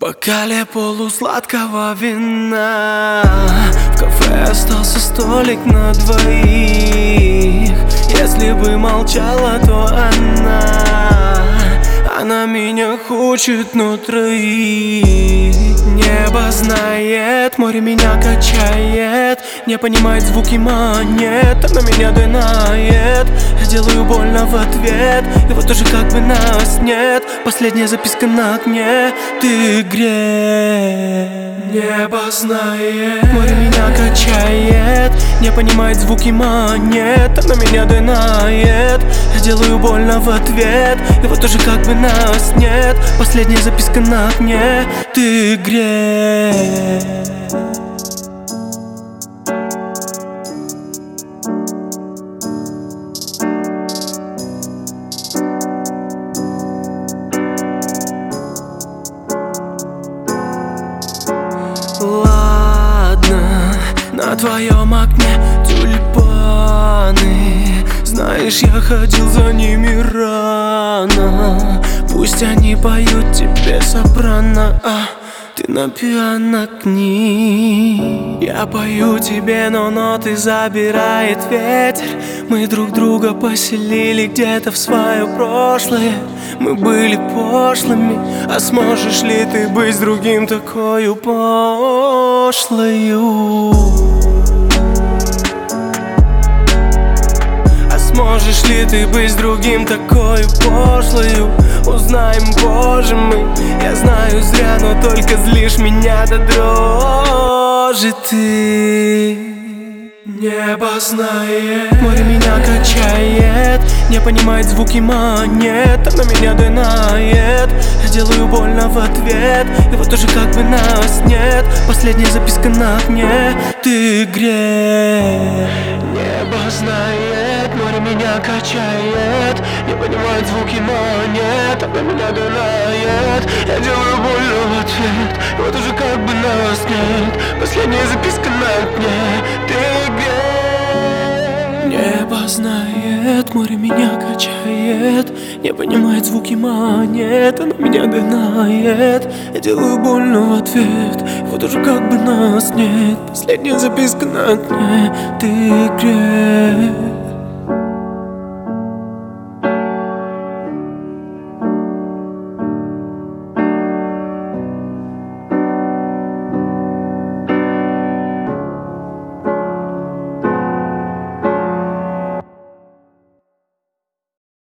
бокале полусладкого вина в кафе остался столик на двоих. Если бы молчала, то она меня хочет на троих. Небо знает, море меня качает, не понимает звуки монет, она меня динает. Я делаю больно в ответ, и вот уже как бы нас нет. Последняя записка на окне, ты грей. Небо знает, море меня качает, не понимает звуки монет, она меня динает. Я делаю больно в ответ, и вот уже как бы нас нет. Последняя записка на окне, ты грей. Ладно, на твоем окне тюльпаны. Знаешь, я ходил за ними рано. Пусть они поют тебе сопрано, а ты на пиано к ним. Я пою тебе, но ноты забирает ветер. Мы друг друга поселили где-то в свое прошлое. Мы были пошлыми, а сможешь ли ты быть с другим такою пошлою? Сможешь ли ты быть с другим такой пошлою? Узнаем позже мы. Я знаю зря, но только злишь меня до дрожи ты. Небо знает, море меня качает, не понимает звуки монет, она меня динает. Я делаю больно в ответ, и вот уже как бы нас нет. Последняя записка на окне, ты грей. Небо знает, море меня качает, не понимает звуки монет, она меня динает. Я делаю больно в ответ, и вот уже как бы нас нет. Последняя записка на окне, ты грей. Небо знает, море меня качает, не понимает звуки монет, она меня динает. Я делаю больно в ответ, и вот уже как бы нас нет. Последняя записка на окне, ты грей.